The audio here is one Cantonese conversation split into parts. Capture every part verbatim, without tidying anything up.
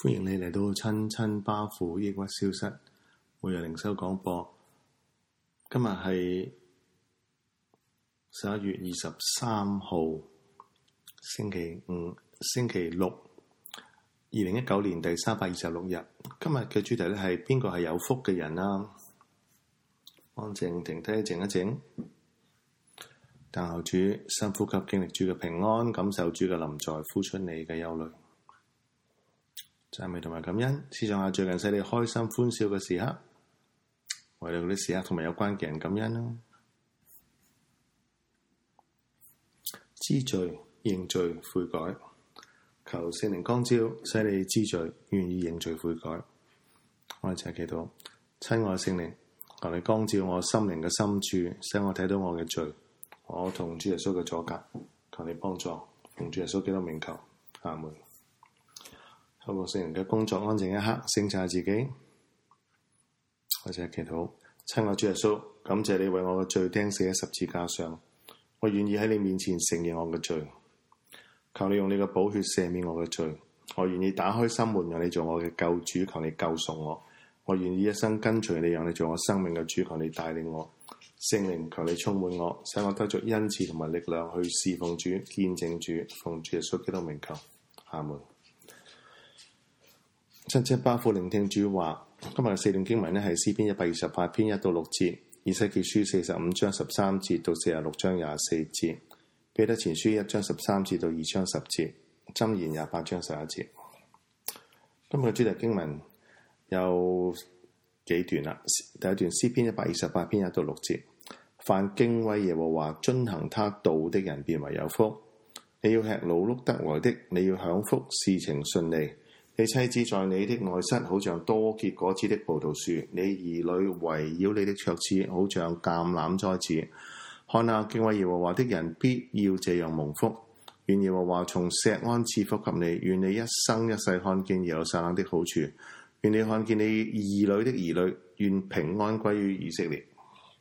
歡迎你嚟到親親巴父抑鬱消失每日靈修廣播。今日係十一月二十三號星期五，星期六，二零一九年第三百二十六日。今日嘅主題咧係邊個係有福嘅人啊？安靜停低，靜一靜，等候主，深呼吸，經歷主嘅平安，感受主嘅臨在，呼出你嘅憂慮。讚美同埋感恩，思想下最近使你開心歡笑嘅時刻，為你嗰啲時刻同埋有關嘅人感恩啦。知罪、認罪、悔改，求聖靈光照，使你知罪，願意認罪悔改。我哋一齊祈禱，親愛聖靈，求你光照我心靈嘅深處，使我睇到我嘅罪，我同主耶穌嘅阻隔，求你幫助，奉主耶穌基督名求，阿門。透過聖靈嘅工作，安靜一刻，省察自己。我哋一齊祈禱，親愛主耶穌，感謝你為我嘅罪釘死喺十字架上，我願意喺你面前承認我嘅罪，求你用你嘅寶血赦免我嘅罪，我願意打開心門，讓你做我嘅救主，求你救贖我，我願意一生跟隨你，讓你做我生命嘅主，求你帶領我。聖靈，求你充滿我，使我得着恩賜同埋力量去侍奉主、見證主，奉主耶穌基督名求，阿門。親親巴父聆聽主話，今日嘅四段經文呢係詩篇一百二十八篇一到六節，以西結書四十五章十三節到四十六章廿四節，彼得前書一章十三節到二章十節，箴言廿八章十一節。今日嘅主題經文有幾段啦，第一段詩篇一百二十八篇一到六節，凡敬畏耶和華、遵行他道的人，便為有福。你要吃勞碌得來的，你要享福，事情順利。你妻子在你的內室，好像多結果子的葡萄樹；你兒女圍繞你的桌子，好像橄欖栽子。看哪，敬畏耶和華的人必要這樣蒙福。願耶和華從錫安賜福給你，願你一生一世看見耶路撒冷的好處，願你看見你兒女的兒女，願平安歸於以色列。誒、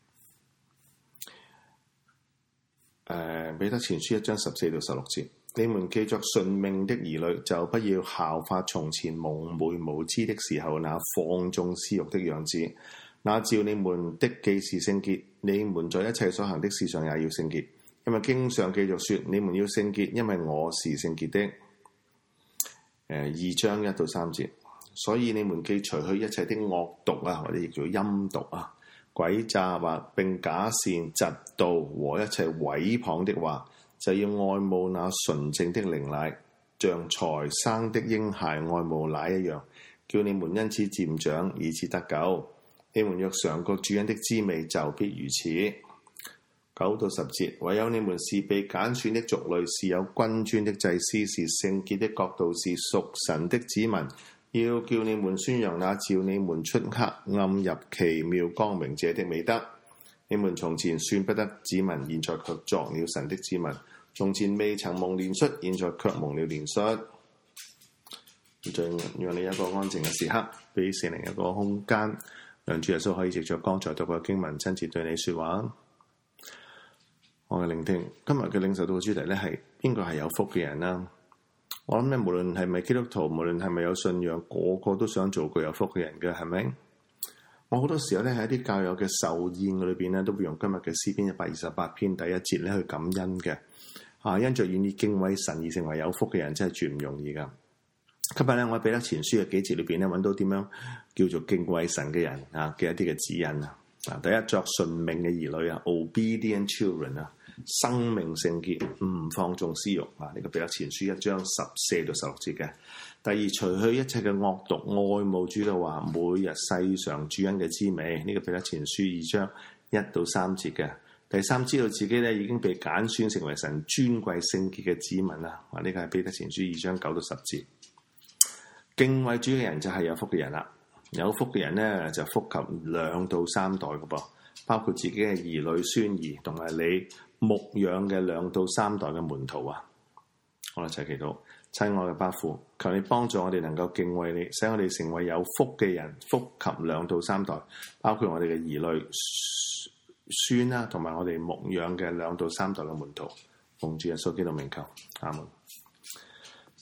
呃，彼得前書一章十四到十六節。你們既作順命的兒女，就不要效法從前蒙昧無知的時候那放縱私欲的樣子。那照你們的既是聖潔，你們在一切所行的事上也要聖潔，因為經上記着說：你們要聖潔，因為我是聖潔的。誒、呃，二章一到三節。所以你們既除去一切的惡毒啊，或者亦叫陰毒啊、詭詐啊，並假善、嫉妒和一切毀謗的話，就要愛慕那純正的靈奶，像才生的嬰孩愛慕奶一樣，叫你們因此漸長，以致得救。你們若嘗過主恩的滋味，就必如此。九到十節，唯有你們是被揀選的族類，是有君尊的祭司，是聖潔的國度，是屬神的子民。要叫你們宣揚那召你們出黑暗入奇妙光明者的美德。你們從前算不得子民，現在卻作了神的子民。從前未曾蒙憐恤，現在卻蒙了憐恤。再讓你一個安靜嘅時刻，俾聖靈一個空間，讓主耶穌可以藉着剛才讀嘅經文親自對你說話。我嘅聆聽，今日嘅領受到嘅主題咧係邊個係有福嘅人啦？我諗咧，無論係咪基督徒，無論係咪有信仰，個個都想做個有福嘅人嘅，係咪？我好多時候咧喺一啲教友嘅壽宴裏邊咧，都會用今日嘅詩篇一百二十八篇第一節咧去感恩嘅。啊，因着願意敬畏神而成為有福嘅人，真係絕唔容易噶。今日咧，我喺彼得前書嘅幾節裏邊咧，揾到點樣叫做敬畏神嘅人啊嘅一啲嘅指引啊。啊，第一，作順命嘅兒女啊 ，obedient children 啊，生命聖潔，唔放縱私欲啊。呢個彼得前書一章十四到十六節嘅。第二，除去一切嘅惡毒，愛慕主嘅話，每日細嘗主恩嘅滋味。呢個彼得前書二章一到三節嘅。第三，知道自己咧已經被揀選成為神尊貴聖潔嘅子民啦。啊，呢個係彼得前書二章九到十節。敬畏主嘅人就係有福嘅人啦。有福嘅人咧就福及兩到三代嘅噃，包括自己嘅兒女、孫兒，同埋你牧養嘅兩到三代嘅門徒啊。我哋一齊祈禱，親愛嘅巴父，求你幫助我哋能夠敬畏你，使我哋成為有福嘅人，福及兩到三代，包括我哋嘅兒女、孫啦，同埋我哋牧養嘅兩到三代嘅門徒。奉主耶穌基督名求，阿門。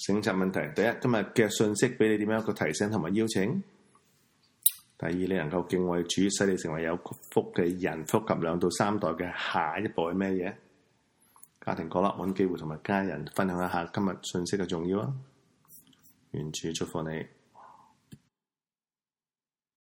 省察問題：第一，今日嘅信息俾你點樣一個提醒同埋邀請；第二，你能夠敬畏主，使你成為有福嘅人，福及兩到三代嘅下一步係咩嘢？家庭角落揾機會同埋家人分享一下今日信息嘅重要啊！願主祝福你。